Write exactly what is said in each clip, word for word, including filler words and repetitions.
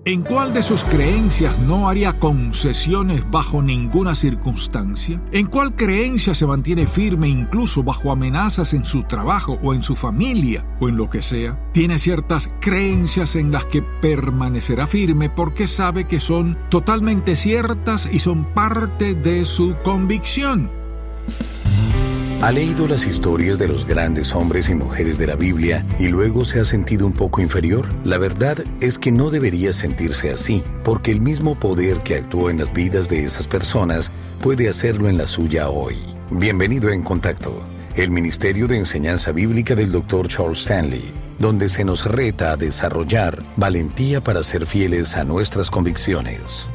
¿En cuál de sus creencias no haría concesiones bajo ninguna circunstancia? ¿En cuál creencia se mantiene firme incluso bajo amenazas en su trabajo o en su familia o en lo que sea? Tiene ciertas creencias en las que permanecerá firme porque sabe que son totalmente ciertas y son parte de su convicción. ¿Ha leído las historias de los grandes hombres y mujeres de la Biblia y luego se ha sentido un poco inferior? La verdad es que no debería sentirse así, porque el mismo poder que actuó en las vidas de esas personas puede hacerlo en la suya hoy. Bienvenido a En Contacto, el Ministerio de Enseñanza Bíblica del doctor Charles Stanley, donde se nos reta a desarrollar valentía para ser fieles a nuestras convicciones.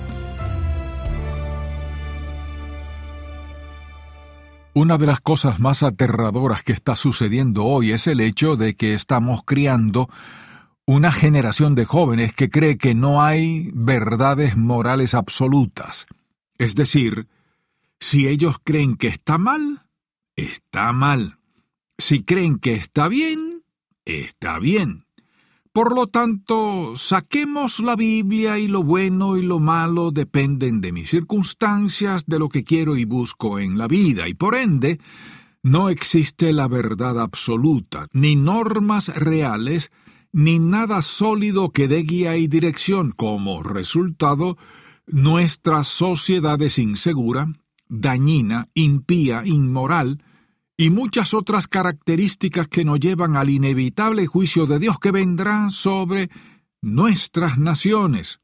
Una de las cosas más aterradoras que está sucediendo hoy es el hecho de que estamos criando una generación de jóvenes que cree que no hay verdades morales absolutas. Es decir, si ellos creen que está mal, está mal. Si creen que está bien, está bien. Por lo tanto, saquemos la Biblia y lo bueno y lo malo dependen de mis circunstancias, de lo que quiero y busco en la vida, y por ende, no existe la verdad absoluta, ni normas reales, ni nada sólido que dé guía y dirección. Como resultado, nuestra sociedad es insegura, dañina, impía, inmoral, y muchas otras características que nos llevan al inevitable juicio de Dios que vendrá sobre nuestras naciones.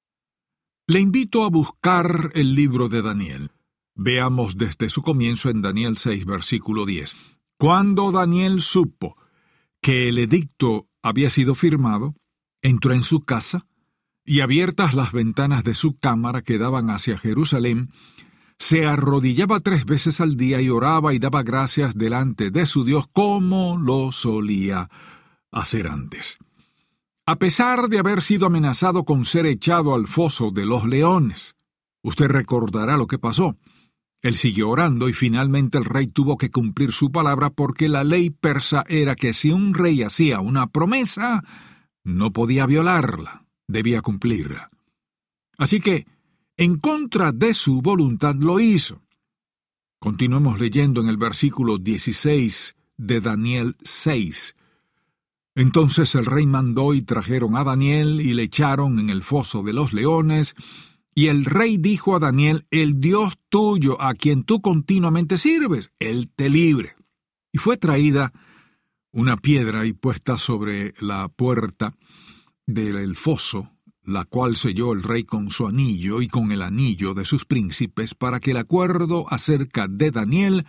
Le invito a buscar el libro de Daniel. Veamos desde su comienzo en Daniel seis, versículo diez. Cuando Daniel supo que el edicto había sido firmado, entró en su casa, y abiertas las ventanas de su cámara que daban hacia Jerusalén, se arrodillaba tres veces al día y oraba y daba gracias delante de su Dios como lo solía hacer antes. A pesar de haber sido amenazado con ser echado al foso de los leones, usted recordará lo que pasó. Él siguió orando y finalmente el rey tuvo que cumplir su palabra porque la ley persa era que si un rey hacía una promesa, no podía violarla, debía cumplirla. Así que, en contra de su voluntad lo hizo. Continuemos leyendo en el versículo dieciséis de Daniel seis. Entonces el rey mandó y trajeron a Daniel y le echaron en el foso de los leones, y el rey dijo a Daniel: el Dios tuyo, a quien tú continuamente sirves, él te libre. Y fue traída una piedra y puesta sobre la puerta del foso, la cual selló el rey con su anillo y con el anillo de sus príncipes, para que el acuerdo acerca de Daniel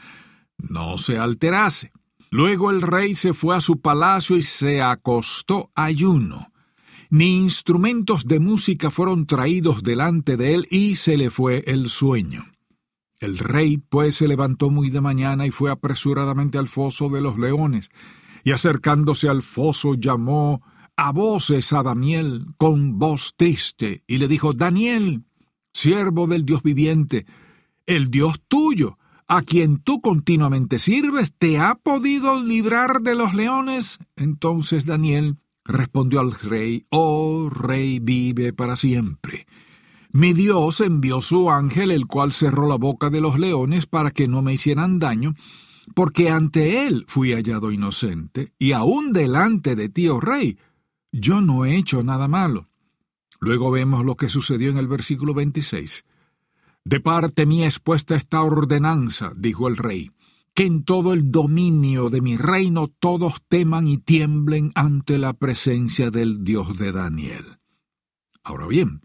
no se alterase. Luego el rey se fue a su palacio y se acostó ayuno. Ni instrumentos de música fueron traídos delante de él, y se le fue el sueño. El rey, pues, se levantó muy de mañana y fue apresuradamente al foso de los leones, y acercándose al foso llamó a voces a Daniel con voz triste, y le dijo: Daniel, siervo del Dios viviente, el Dios tuyo, a quien tú continuamente sirves, ¿te ha podido librar de los leones? Entonces Daniel respondió al rey: Oh rey, vive para siempre. Mi Dios envió su ángel, el cual cerró la boca de los leones para que no me hicieran daño, porque ante él fui hallado inocente, y aún delante de ti, oh rey, yo no he hecho nada malo. Luego vemos lo que sucedió en el versículo veintiséis. De parte mía es puesta esta ordenanza, dijo el rey, que en todo el dominio de mi reino todos teman y tiemblen ante la presencia del Dios de Daniel. Ahora bien,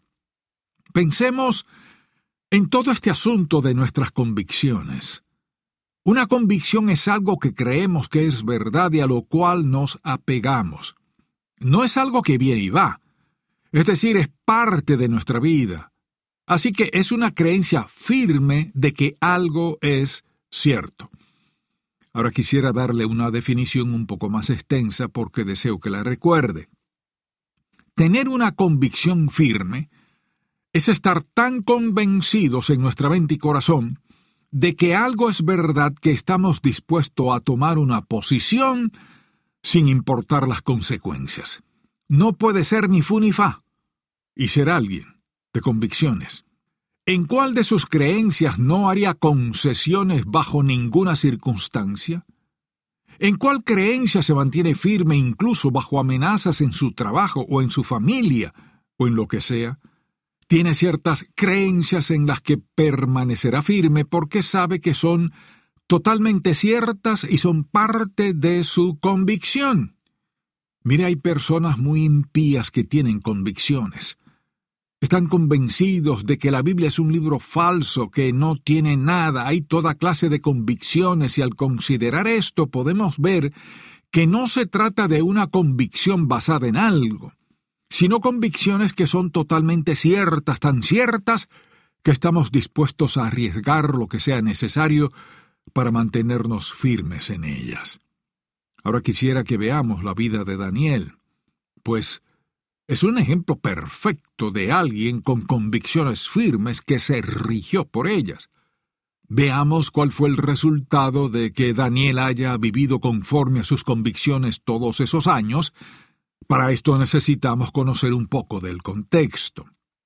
pensemos en todo este asunto de nuestras convicciones. Una convicción es algo que creemos que es verdad y a lo cual nos apegamos. No es algo que viene y va, es decir, es parte de nuestra vida. Así que es una creencia firme de que algo es cierto. Ahora quisiera darle una definición un poco más extensa porque deseo que la recuerde. Tener una convicción firme es estar tan convencidos en nuestra mente y corazón de que algo es verdad que estamos dispuestos a tomar una posición sin importar las consecuencias. No puede ser ni fu ni fa. y ser alguien de convicciones. ¿En cuál de sus creencias no haría concesiones bajo ninguna circunstancia? ¿En cuál creencia se mantiene firme incluso bajo amenazas en su trabajo o en su familia o en lo que sea? Tiene ciertas creencias en las que permanecerá firme porque sabe que son totalmente ciertas y son parte de su convicción. Mire, hay personas muy impías que tienen convicciones. Están convencidos de que la Biblia es un libro falso, que no tiene nada. Hay toda clase de convicciones y al considerar esto podemos ver que no se trata de una convicción basada en algo, sino convicciones que son totalmente ciertas, tan ciertas que estamos dispuestos a arriesgar lo que sea necesario para mantenernos firmes en ellas. Ahora quisiera que veamos la vida de Daniel, pues es un ejemplo perfecto de alguien con convicciones firmes que se rigió por ellas. Veamos cuál fue el resultado de que Daniel haya vivido conforme a sus convicciones todos esos años. Para esto necesitamos conocer un poco del contexto.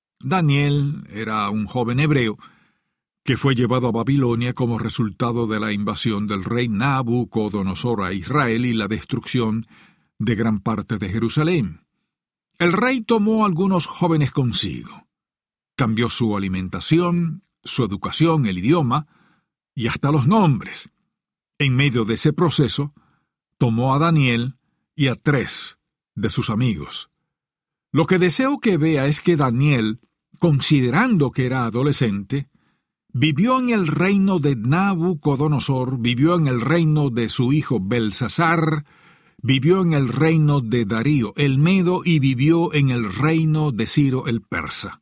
Daniel era un joven hebreo que fue llevado a Babilonia como resultado de la invasión del rey Nabucodonosor a Israel y la destrucción de gran parte de Jerusalén. El rey tomó a algunos jóvenes consigo. Cambió su alimentación, su educación, el idioma y hasta los nombres. En medio de ese proceso, tomó a Daniel y a tres de sus amigos. Lo que deseo que vea es que Daniel, considerando que era adolescente, vivió en el reino de Nabucodonosor, vivió en el reino de su hijo Belsasar, vivió en el reino de Darío el Medo y vivió en el reino de Ciro el Persa.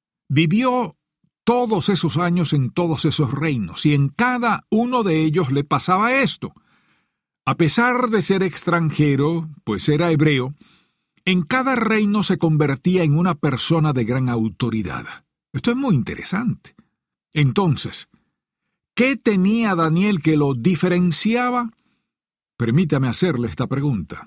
Vivió todos esos años en todos esos reinos, y en cada uno de ellos le pasaba esto. A pesar de ser extranjero, pues era hebreo, en cada reino se convertía en una persona de gran autoridad. Esto es muy interesante. Entonces, ¿qué tenía Daniel que lo diferenciaba? Permítame hacerle esta pregunta.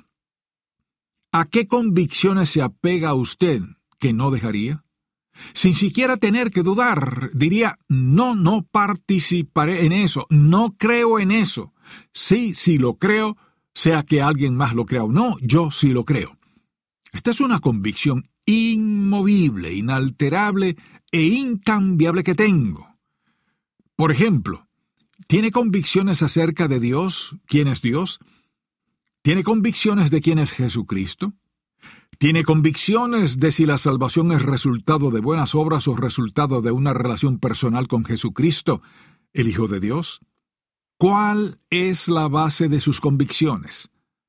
¿A qué convicciones se apega usted que no dejaría? Sin siquiera tener que dudar, diría, no, no participaré en eso, no creo en eso. Sí, sí lo creo, sea que alguien más lo crea o no, yo sí lo creo. Esta es una convicción inmovible, inalterable e incambiable que tengo. Por ejemplo, ¿tiene convicciones acerca de Dios? ¿Quién es Dios? ¿Tiene convicciones de quién es Jesucristo? ¿Tiene convicciones de si la salvación es resultado de buenas obras o resultado de una relación personal con Jesucristo, el Hijo de Dios? ¿Cuál es la base de sus convicciones?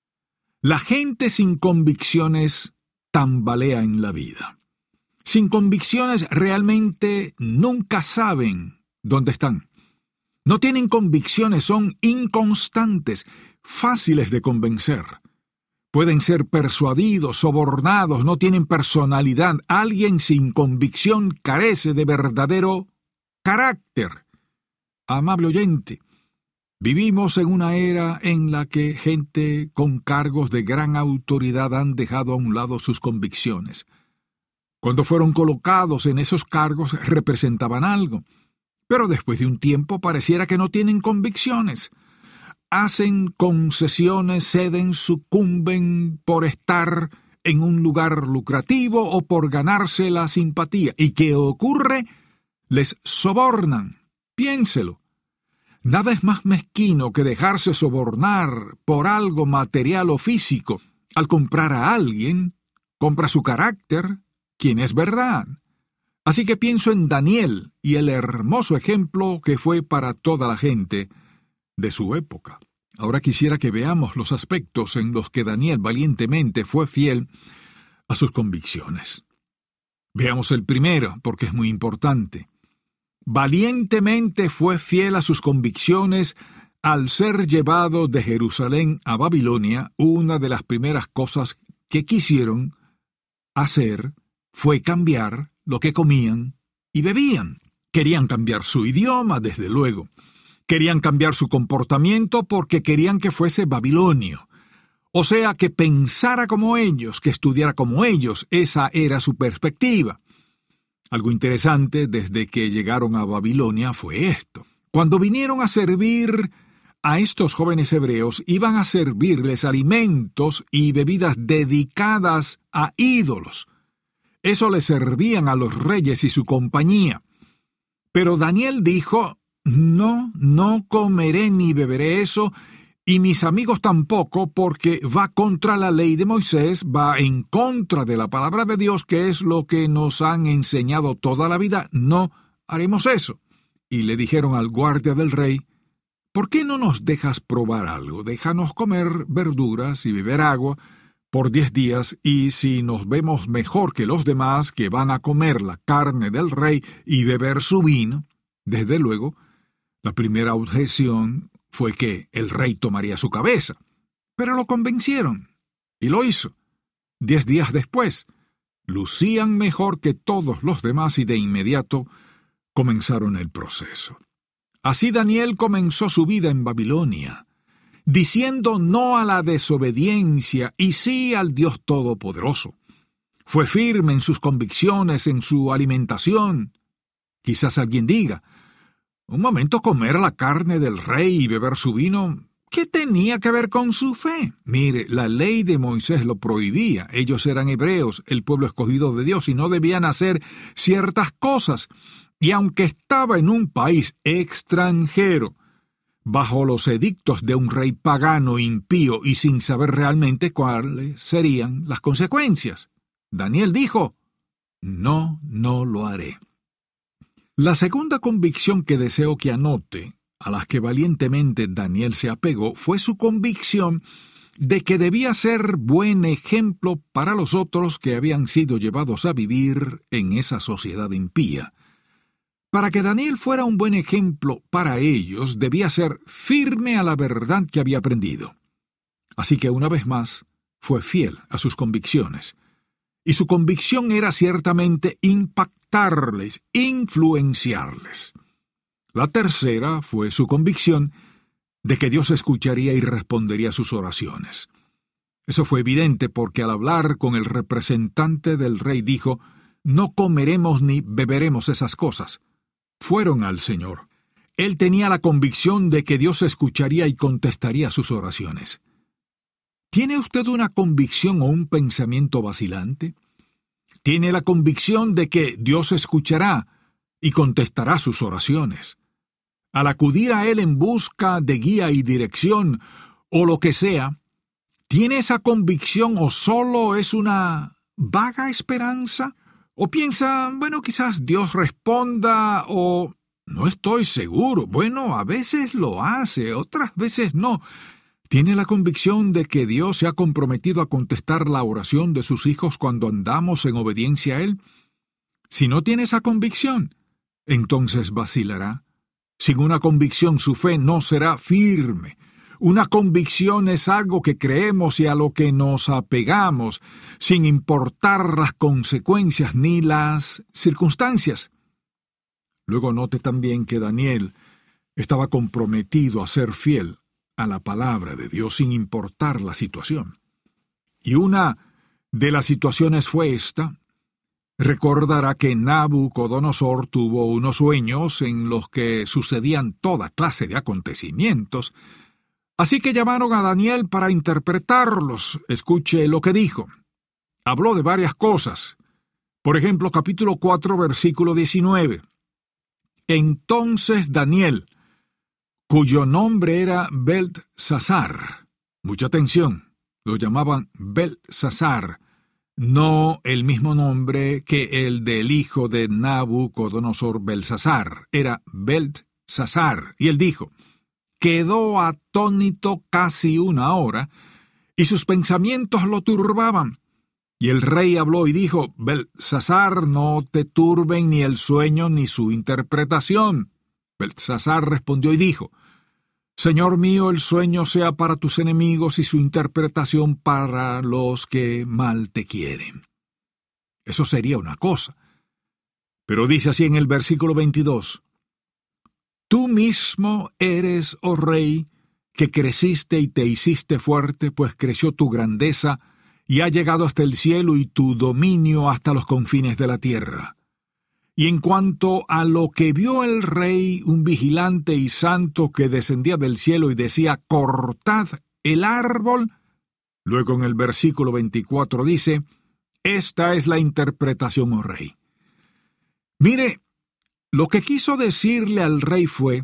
La gente sin convicciones tambalea en la vida. Sin convicciones realmente nunca saben dónde están. No tienen convicciones, son inconstantes, fáciles de convencer. Pueden ser persuadidos, sobornados, no tienen personalidad. Alguien sin convicción carece de verdadero carácter. Amable oyente, vivimos en una era en la que gente con cargos de gran autoridad han dejado a un lado sus convicciones. Cuando fueron colocados en esos cargos representaban algo, pero después de un tiempo pareciera que no tienen convicciones. Hacen concesiones, ceden, sucumben por estar en un lugar lucrativo o por ganarse la simpatía. ¿Y qué ocurre? Les sobornan. Piénselo. Nada es más mezquino que dejarse sobornar por algo material o físico. Al comprar a alguien, compra su carácter, quien es verdad. Así que pienso en Daniel y el hermoso ejemplo que fue para toda la gente de su época. Ahora quisiera que veamos los aspectos en los que Daniel valientemente fue fiel a sus convicciones. Veamos el primero, porque es muy importante. Valientemente fue fiel a sus convicciones al ser llevado de Jerusalén a Babilonia. Una de las primeras cosas que quisieron hacer fue cambiar lo que comían y bebían. Querían cambiar su idioma, desde luego. Querían cambiar su comportamiento porque querían que fuese babilonio. O sea, que pensara como ellos, que estudiara como ellos. Esa era su perspectiva. Algo interesante desde que llegaron a Babilonia fue esto. Cuando vinieron a servir a estos jóvenes hebreos, iban a servirles alimentos y bebidas dedicadas a ídolos. Eso le servían a los reyes y su compañía. Pero Daniel dijo, no, no comeré ni beberé eso, y mis amigos tampoco, porque va contra la ley de Moisés, va en contra de la palabra de Dios, que es lo que nos han enseñado toda la vida. No haremos eso. Y le dijeron al guardia del rey, ¿por qué no nos dejas probar algo? Déjanos comer verduras y beber agua por diez días, y si nos vemos mejor que los demás que van a comer la carne del rey y beber su vino, desde luego, la primera objeción fue que el rey tomaría su cabeza. Pero lo convencieron, y lo hizo. Diez días después, lucían mejor que todos los demás y de inmediato comenzaron el proceso. Así Daniel comenzó su vida en Babilonia, diciendo no a la desobediencia y sí al Dios Todopoderoso. Fue firme en sus convicciones, en su alimentación. Quizás alguien diga, un momento, comer la carne del rey y beber su vino, ¿qué tenía que ver con su fe? Mire, la ley de Moisés lo prohibía. Ellos eran hebreos, el pueblo escogido de Dios, y no debían hacer ciertas cosas. Y aunque estaba en un país extranjero, bajo los edictos de un rey pagano, impío y sin saber realmente cuáles serían las consecuencias, Daniel dijo, no, no lo haré. La segunda convicción que deseo que anote, a la que valientemente Daniel se apegó, fue su convicción de que debía ser buen ejemplo para los otros que habían sido llevados a vivir en esa sociedad impía. Para que Daniel fuera un buen ejemplo para ellos, debía ser firme a la verdad que había aprendido. Así que una vez más, fue fiel a sus convicciones. Y su convicción era ciertamente impactarles, influenciarles. La tercera fue su convicción de que Dios escucharía y respondería a sus oraciones. Eso fue evidente porque al hablar con el representante del rey dijo, no comeremos ni beberemos esas cosas. Fueron al Señor. Él tenía la convicción de que Dios escucharía y contestaría sus oraciones. ¿Tiene usted una convicción o un pensamiento vacilante? ¿Tiene la convicción de que Dios escuchará y contestará sus oraciones? Al acudir a Él en busca de guía y dirección, o lo que sea, ¿tiene esa convicción o solo es una vaga esperanza? ¿O piensa, bueno, quizás Dios responda, o no estoy seguro? Bueno, a veces lo hace, otras veces no. ¿Tiene la convicción de que Dios se ha comprometido a contestar la oración de sus hijos cuando andamos en obediencia a Él? Si no tiene esa convicción, entonces vacilará. Sin una convicción, su fe no será firme. Una convicción es algo que creemos y a lo que nos apegamos, sin importar las consecuencias ni las circunstancias. Luego note también que Daniel estaba comprometido a ser fiel a la palabra de Dios sin importar la situación. Y una de las situaciones fue esta. Recordará que Nabucodonosor tuvo unos sueños en los que sucedían toda clase de acontecimientos, así que llamaron a Daniel para interpretarlos. Escuche lo que dijo. Habló de varias cosas. Por ejemplo, capítulo cuatro, versículo diecinueve. Entonces Daniel, cuyo nombre era Beltsasar, mucha atención, lo llamaban Beltsasar, no el mismo nombre que el del hijo de Nabucodonosor, Belsasar, era Beltsasar, y él dijo, quedó atónito casi una hora, y sus pensamientos lo turbaban. Y el rey habló y dijo, Beltsasar, no te turben ni el sueño ni su interpretación. Beltsasar respondió y dijo, Señor mío, el sueño sea para tus enemigos y su interpretación para los que mal te quieren. Eso sería una cosa. Pero dice así en el versículo veintidós, Tú mismo eres, oh rey, que creciste y te hiciste fuerte, pues creció tu grandeza y ha llegado hasta el cielo y tu dominio hasta los confines de la tierra. Y en cuanto a lo que vio el rey, un vigilante y santo que descendía del cielo y decía, cortad el árbol, luego en el versículo veinticuatro dice, esta es la interpretación, oh rey. Mire, lo que quiso decirle al rey fue,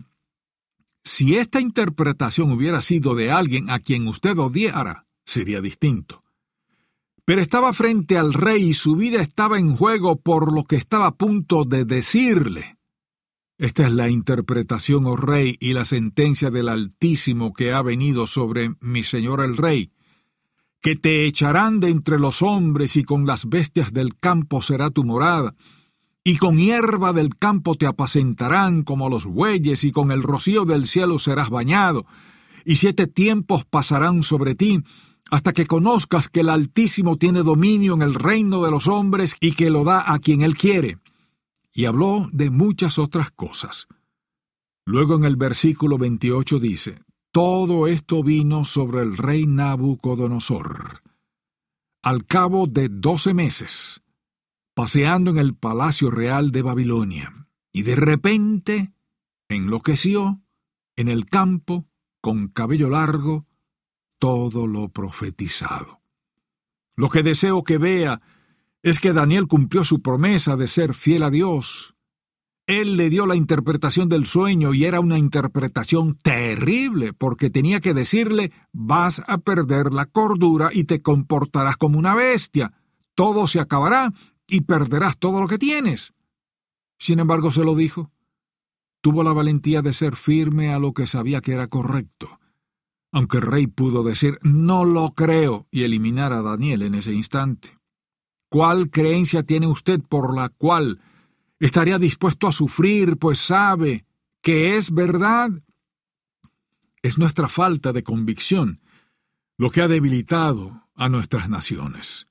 si esta interpretación hubiera sido de alguien a quien usted odiara, sería distinto. Pero estaba frente al rey y su vida estaba en juego por lo que estaba a punto de decirle. Esta es la interpretación, oh rey, y la sentencia del Altísimo que ha venido sobre mi señor el rey, que te echarán de entre los hombres y con las bestias del campo será tu morada, y con hierba del campo te apacentarán como los bueyes, y con el rocío del cielo serás bañado, y siete tiempos pasarán sobre ti, hasta que conozcas que el Altísimo tiene dominio en el reino de los hombres y que lo da a quien él quiere. Y habló de muchas otras cosas. Luego en el versículo veintiocho dice, todo esto vino sobre el rey Nabucodonosor. Al cabo de doce meses, paseando en el palacio real de Babilonia, y de repente enloqueció en el campo, con cabello largo, todo lo profetizado. Lo que deseo que vea es que Daniel cumplió su promesa de ser fiel a Dios. Él le dio la interpretación del sueño y era una interpretación terrible porque tenía que decirle, vas a perder la cordura y te comportarás como una bestia. Todo se acabará y perderás todo lo que tienes. Sin embargo, se lo dijo. Tuvo la valentía de ser firme a lo que sabía que era correcto. Aunque el rey pudo decir, no lo creo, y eliminar a Daniel en ese instante. ¿Cuál creencia tiene usted por la cual estaría dispuesto a sufrir, pues sabe que es verdad? Es nuestra falta de convicción lo que ha debilitado a nuestras naciones.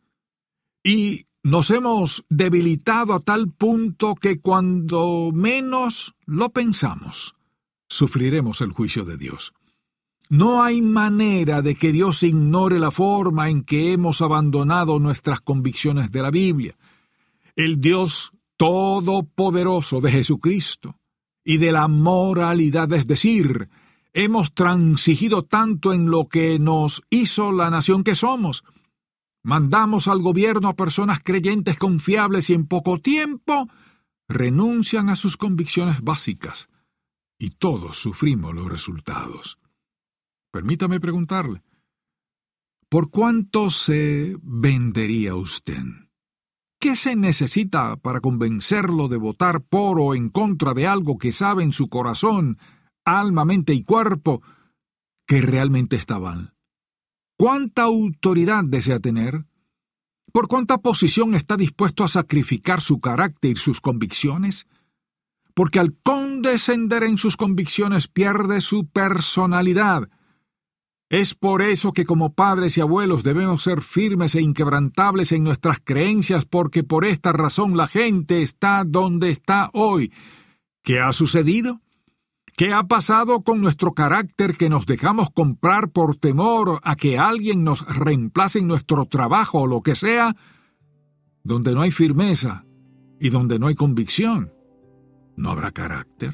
Y nos hemos debilitado a tal punto que cuando menos lo pensamos, sufriremos el juicio de Dios. No hay manera de que Dios ignore la forma en que hemos abandonado nuestras convicciones de la Biblia. El Dios todopoderoso de Jesucristo y de la moralidad, es decir, hemos transigido tanto en lo que nos hizo la nación que somos. Mandamos al gobierno a personas creyentes confiables y en poco tiempo renuncian a sus convicciones básicas. Y todos sufrimos los resultados. Permítame preguntarle, ¿por cuánto se vendería usted? ¿Qué se necesita para convencerlo de votar por o en contra de algo que sabe en su corazón, alma, mente y cuerpo que realmente está mal? ¿Cuánta autoridad desea tener? ¿Por cuánta posición está dispuesto a sacrificar su carácter y sus convicciones? Porque al condescender en sus convicciones pierde su personalidad. Es por eso que como padres y abuelos debemos ser firmes e inquebrantables en nuestras creencias, porque por esta razón la gente está donde está hoy. ¿Qué ha sucedido? ¿Qué ha pasado con nuestro carácter que nos dejamos comprar por temor a que alguien nos reemplace en nuestro trabajo o lo que sea? Donde no hay firmeza y donde no hay convicción, no habrá carácter.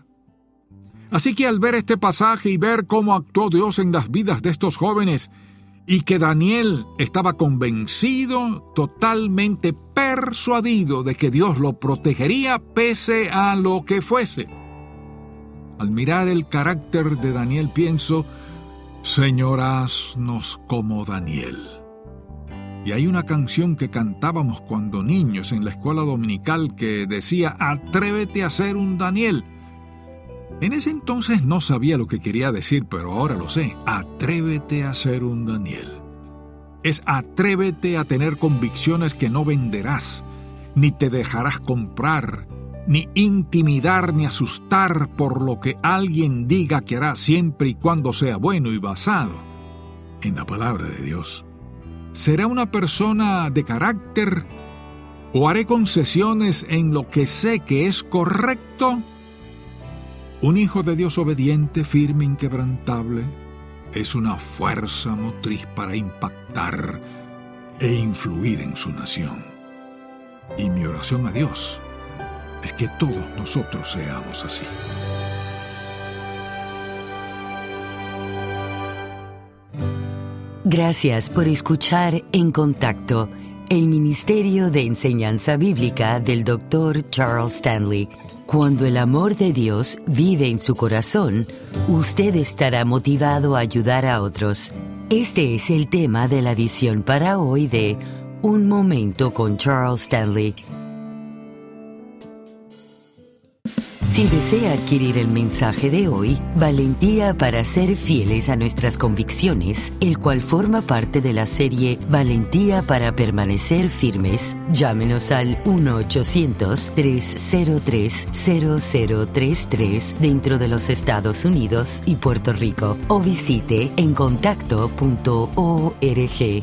Así que al ver este pasaje y ver cómo actuó Dios en las vidas de estos jóvenes y que Daniel estaba convencido, totalmente persuadido de que Dios lo protegería pese a lo que fuese. Al mirar el carácter de Daniel pienso, Señor, haznos como Daniel. Y hay una canción que cantábamos cuando niños en la escuela dominical que decía, atrévete a ser un Daniel. En ese entonces no sabía lo que quería decir, pero ahora lo sé. Atrévete a ser un Daniel. Es atrévete a tener convicciones que no venderás, ni te dejarás comprar, ni intimidar ni asustar por lo que alguien diga que hará siempre y cuando sea bueno y basado en la palabra de Dios. ¿Será una persona de carácter o haré concesiones en lo que sé que es correcto? Un hijo de Dios obediente, firme, inquebrantable, es una fuerza motriz para impactar e influir en su nación. Y mi oración a Dios es que todos nosotros seamos así. Gracias por escuchar En Contacto, el Ministerio de Enseñanza Bíblica del doctor Charles Stanley. Cuando el amor de Dios vive en su corazón, usted estará motivado a ayudar a otros. Este es el tema de la edición para hoy de Un Momento con Charles Stanley. Si desea adquirir el mensaje de hoy, Valentía para ser fieles a nuestras convicciones, el cual forma parte de la serie Valentía para permanecer firmes, llámenos al uno ochocientos, tres cero tres, cero cero tres tres dentro de los Estados Unidos y Puerto Rico o visite en contacto punto org.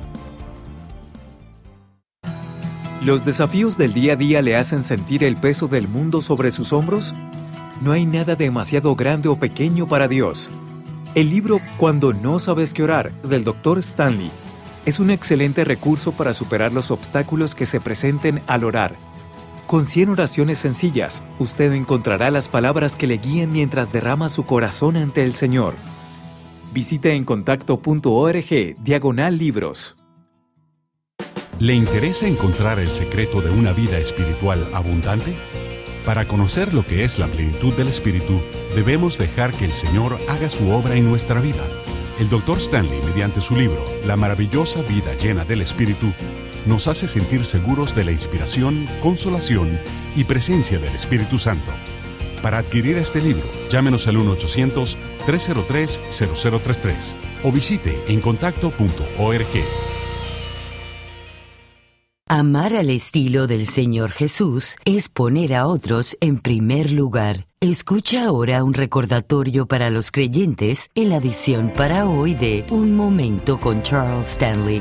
¿Los desafíos del día a día le hacen sentir el peso del mundo sobre sus hombros? No hay nada demasiado grande o pequeño para Dios. El libro Cuando no sabes qué orar, del doctor Stanley, es un excelente recurso para superar los obstáculos que se presenten al orar. Con cien oraciones sencillas, usted encontrará las palabras que le guíen mientras derrama su corazón ante el Señor. Visite en contacto punto org, diagonal libros. ¿Le interesa encontrar el secreto de una vida espiritual abundante? Para conocer lo que es la plenitud del Espíritu, debemos dejar que el Señor haga su obra en nuestra vida. El doctor Stanley, mediante su libro, La maravillosa vida llena del Espíritu, nos hace sentir seguros de la inspiración, consolación y presencia del Espíritu Santo. Para adquirir este libro, llámenos al uno ochocientos, tres cero tres, cero cero tres tres o visite en contacto punto org. Amar al estilo del Señor Jesús es poner a otros en primer lugar. Escucha ahora un recordatorio para los creyentes en la edición para hoy de Un Momento con Charles Stanley.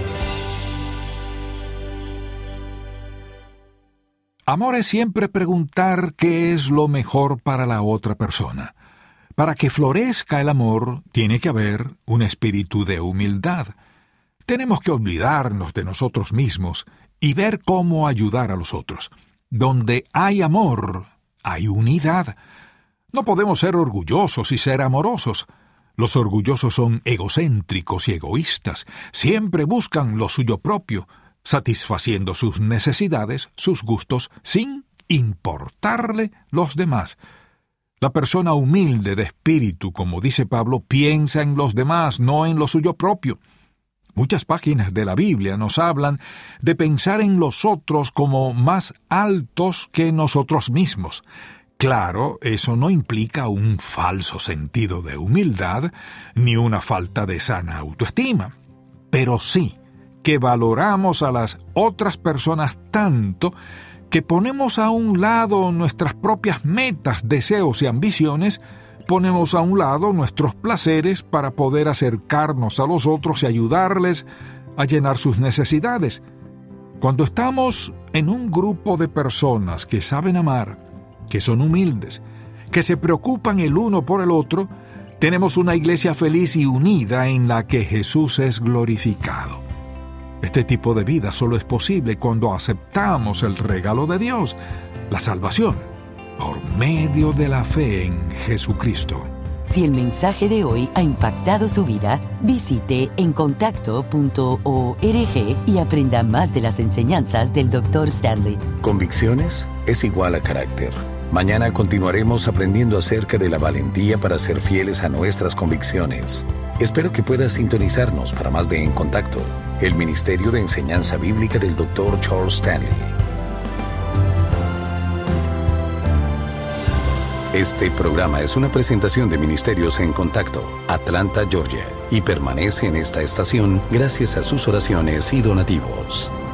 Amor es siempre preguntar qué es lo mejor para la otra persona. Para que florezca el amor, tiene que haber un espíritu de humildad. Tenemos que olvidarnos de nosotros mismos y ver cómo ayudar a los otros. Donde hay amor, hay unidad. No podemos ser orgullosos y ser amorosos. Los orgullosos son egocéntricos y egoístas. Siempre buscan lo suyo propio, satisfaciendo sus necesidades, sus gustos, sin importarle los demás. La persona humilde de espíritu, como dice Pablo, piensa en los demás, no en lo suyo propio. Muchas páginas de la Biblia nos hablan de pensar en los otros como más altos que nosotros mismos. Claro, eso no implica un falso sentido de humildad ni una falta de sana autoestima, pero sí que valoramos a las otras personas tanto que ponemos a un lado nuestras propias metas, deseos y ambiciones. Ponemos a un lado nuestros placeres para poder acercarnos a los otros y ayudarles a llenar sus necesidades. Cuando estamos en un grupo de personas que saben amar, que son humildes, que se preocupan el uno por el otro, tenemos una iglesia feliz y unida en la que Jesús es glorificado. Este tipo de vida solo es posible cuando aceptamos el regalo de Dios, la salvación, por medio de la fe en Jesucristo. Si el mensaje de hoy ha impactado su vida, visite en contacto punto org y aprenda más de las enseñanzas del doctor Stanley. Convicciones es igual a carácter. Mañana continuaremos aprendiendo acerca de la valentía para ser fieles a nuestras convicciones. Espero que pueda sintonizarnos para más de En Contacto, el Ministerio de Enseñanza Bíblica del doctor Charles Stanley. Este programa es una presentación de Ministerios en Contacto, Atlanta, Georgia, y permanece en esta estación gracias a sus oraciones y donativos.